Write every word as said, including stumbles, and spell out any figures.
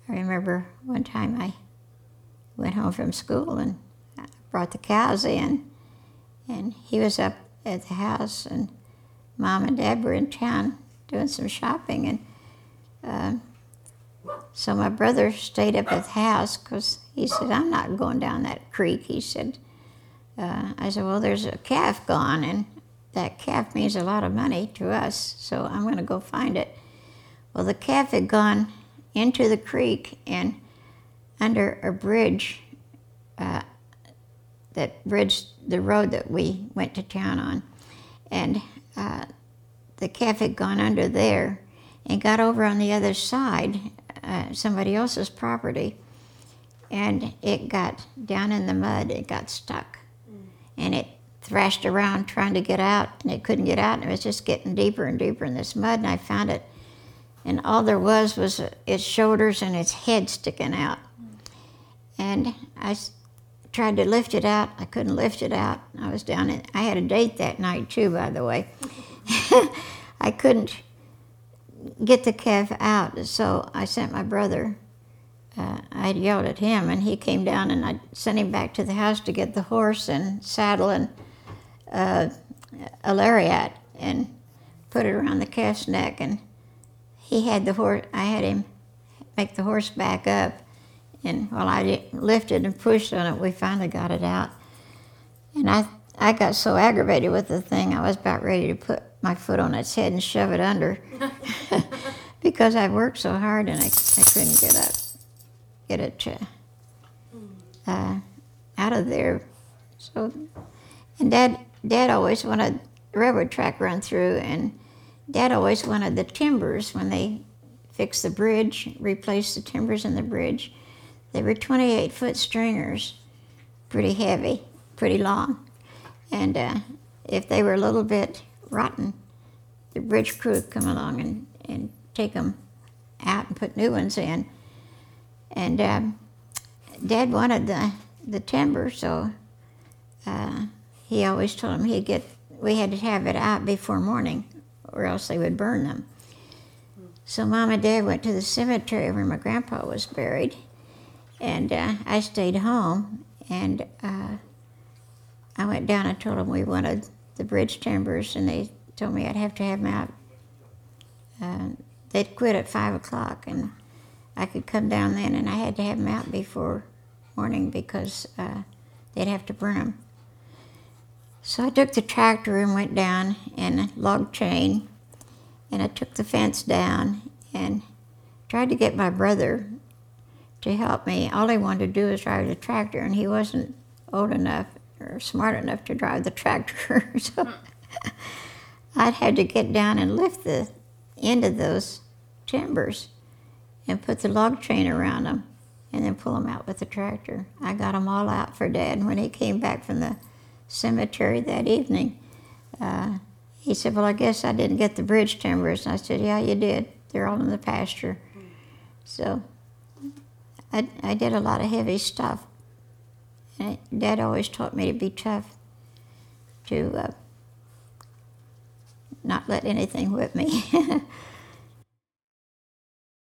I remember one time I went home from school and brought the cows in, and he was up at the house, and Mom and Dad were in town doing some shopping, and uh, so my brother stayed up at the house because he said, I'm not going down that creek. He said, uh, I said, well, there's a calf gone, and that calf means a lot of money to us, so I'm going to go find it. Well, the calf had gone into the creek and under a bridge uh, that bridged the road that we went to town on. And uh, the calf had gone under there and got over on the other side, uh, somebody else's property, and it got down in the mud. It got stuck. Mm. And it thrashed around trying to get out, and it couldn't get out, and it was just getting deeper and deeper in this mud, and I found it. And all there was was its shoulders and its head sticking out. And I tried to lift it out. I couldn't lift it out. I was down in, I had a date that night too, by the way. I couldn't get the calf out, so I sent my brother. Uh, I yelled at him, and he came down, and I sent him back to the house to get the horse and saddle and uh, a lariat and put it around the calf's neck. And he had the horse. I had him make the horse back up, and while I lifted and pushed on it, we finally got it out. And I, I got so aggravated with the thing, I was about ready to put my foot on its head and shove it under, because I worked so hard and I, I couldn't get up, get it uh, uh, out of there. So, and Dad, Dad always wanted the railroad track run through, and Dad always wanted the timbers when they fixed the bridge, replaced the timbers in the bridge. They were twenty-eight foot stringers, pretty heavy, pretty long. And uh, if they were a little bit rotten, the bridge crew would come along and, and take them out and put new ones in. And um, Dad wanted the, the timber, so uh, he always told him he'd get, we had to have it out before morning, or else they would burn them. So Mom and Dad went to the cemetery where my grandpa was buried, and uh, I stayed home, and uh, I went down and told them we wanted the bridge timbers, and they told me I'd have to have them out. Uh, they'd quit at five o'clock, and I could come down then, and I had to have them out before morning because uh, they'd have to burn them. So I took the tractor and went down and log chain, and I took the fence down and tried to get my brother to help me. All he wanted to do was drive the tractor, and he wasn't old enough or smart enough to drive the tractor. So I'd had to get down and lift the end of those timbers and put the log chain around them and then pull them out with the tractor. I got them all out for Dad. When he came back from the cemetery that evening, uh, he said, well, I guess I didn't get the bridge timbers. And I said, yeah, you did. They're all in the pasture. So I, I did a lot of heavy stuff. And Dad always taught me to be tough, to uh, not let anything whip me.